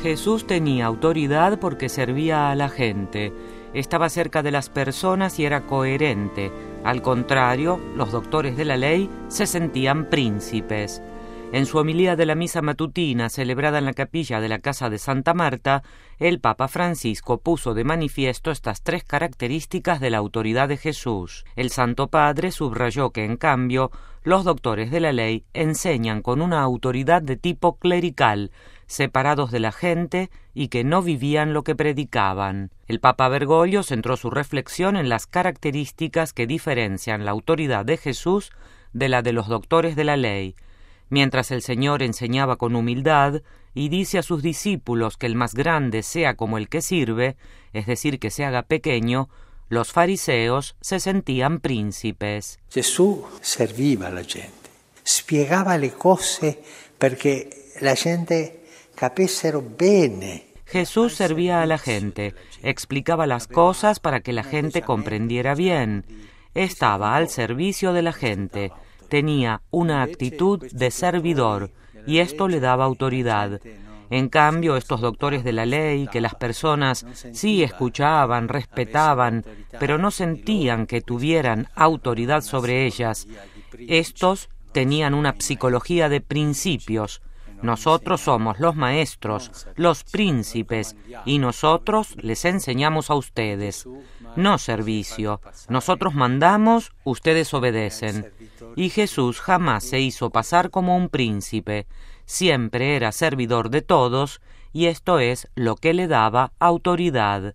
Jesús tenía autoridad porque servía a la gente, estaba cerca de las personas y era coherente. Al contrario, los doctores de la ley se sentían príncipes. En su homilía de la misa matutina, celebrada en la capilla de la Casa de Santa Marta, el Papa Francisco puso de manifiesto estas tres características de la autoridad de Jesús. El Santo Padre subrayó que, en cambio, los doctores de la ley enseñan con una autoridad de tipo clerical, separados de la gente y que no vivían lo que predicaban. El Papa Bergoglio centró su reflexión en las características que diferencian la autoridad de Jesús de la de los doctores de la ley. Mientras el Señor enseñaba con humildad y dice a sus discípulos que el más grande sea como el que sirve, es decir, que se haga pequeño, los fariseos se sentían príncipes. Gesù serviva alla gente, spiegava le cose perché la gente capissero bene. Jesús servía a la gente, explicaba las cosas para que la gente comprendiera bien. Estaba al servicio de la gente. Tenía una actitud de servidor y esto le daba autoridad. En cambio, estos doctores de la ley, que las personas sí escuchaban, respetaban, pero no sentían que tuvieran autoridad sobre ellas, estos tenían una psicología de principios. Nosotros somos los maestros, los príncipes, y nosotros les enseñamos a ustedes. No servicio. Nosotros mandamos, ustedes obedecen. Y Jesús jamás se hizo pasar como un príncipe. Siempre era servidor de todos, y esto es lo que le daba autoridad.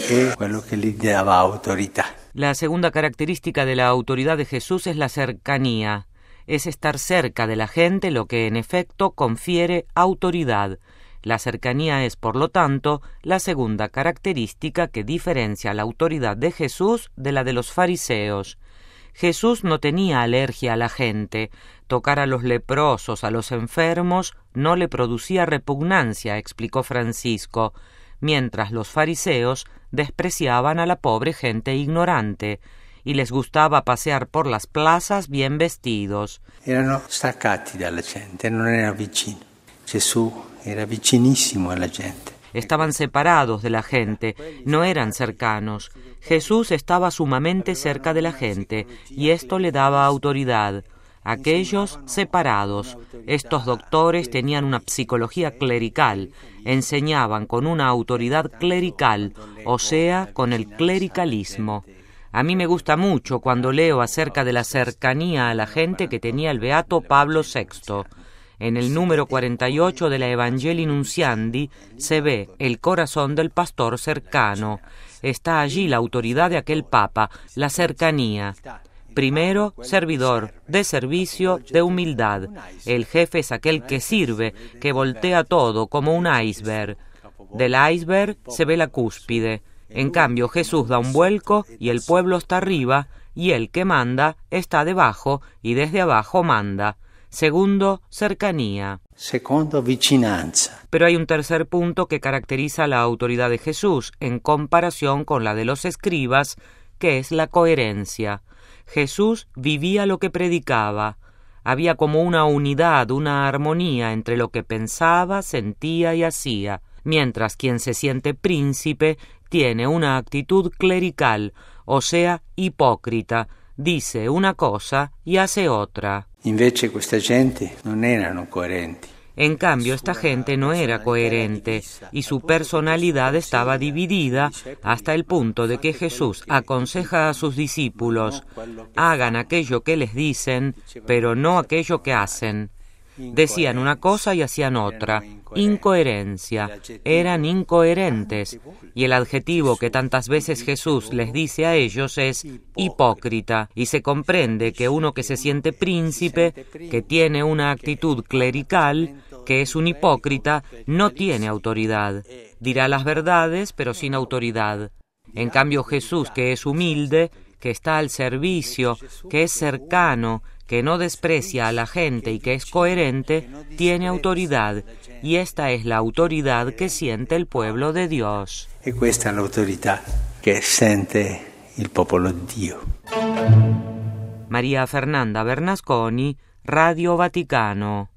La segunda característica de la autoridad de Jesús es la cercanía. Es estar cerca de la gente lo que en efecto confiere autoridad. La cercanía es, por lo tanto, la segunda característica que diferencia la autoridad de Jesús de la de los fariseos. Jesús no tenía alergia a la gente. Tocar a los leprosos, a los enfermos, no le producía repugnancia, explicó Francisco, mientras los fariseos despreciaban a la pobre gente ignorante y les gustaba pasear por las plazas bien vestidos. Erano staccati dalla gente, non era vicino. Gesù era vicinissimo alla gente. Estaban separados de la gente, no eran cercanos. Jesús estaba sumamente cerca de la gente, y esto le daba autoridad. Aquellos separados, estos doctores tenían una psicología clerical, enseñaban con una autoridad clerical, o sea, con el clericalismo. A mí me gusta mucho cuando leo acerca de la cercanía a la gente que tenía el beato Pablo VI. En el número 48 de la Evangelii Nuntiandi se ve el corazón del pastor cercano. Está allí la autoridad de aquel papa, la cercanía. Primero, servidor, de servicio, de humildad. El jefe es aquel que sirve, que voltea todo como un iceberg. Del iceberg se ve la cúspide. En cambio, Jesús da un vuelco y el pueblo está arriba, y el que manda está debajo y desde abajo manda. Segundo, cercanía. Secondo, vicinanza. Pero hay un tercer punto que caracteriza la autoridad de Jesús en comparación con la de los escribas, que es la coherencia. Jesús vivía lo que predicaba. Había como una unidad, una armonía entre lo que pensaba, sentía y hacía, mientras quien se siente príncipe tiene una actitud clerical, o sea, hipócrita, dice una cosa y hace otra. Invece questa gente non erano coerenti. En cambio, esta gente no era coherente y su personalidad estaba dividida hasta el punto de que Jesús aconseja a sus discípulos: hagan aquello que les dicen, pero no aquello que hacen. Decían una cosa y hacían otra. Incoherencia. Eran incoherentes. Y el adjetivo que tantas veces Jesús les dice a ellos es hipócrita. Y se comprende que uno que se siente príncipe, que tiene una actitud clerical, que es un hipócrita, no tiene autoridad. Dirá las verdades, pero sin autoridad. En cambio, Jesús, que es humilde, que está al servicio, que es cercano, que no desprecia a la gente y que es coherente, tiene autoridad, y esta es la autoridad que siente el pueblo de Dios. E questa è l'autorità che sente il popolo di Dio. María Fernanda Bernasconi, Radio Vaticano.